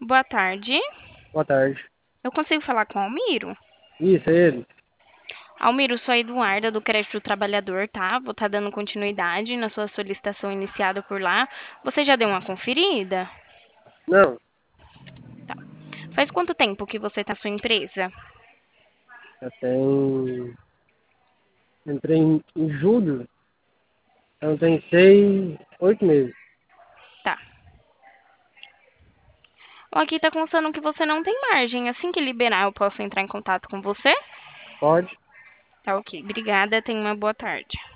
Boa tarde. Boa tarde. Eu consigo falar com o Almiro? Isso, é ele. Almiro, sou a Eduarda do Crédito Trabalhador, tá? Vou estar dando continuidade na sua solicitação iniciada por lá. Você já deu uma conferida? Não, Faz quanto tempo que você está na sua empresa? já tem. Entrei em julho, então tem 8 meses. Tá. Bom, aqui tá constando que você não tem margem. Assim que liberar, eu posso entrar em contato com você? Pode? Tá ok. Obrigada. Tenha uma boa tarde.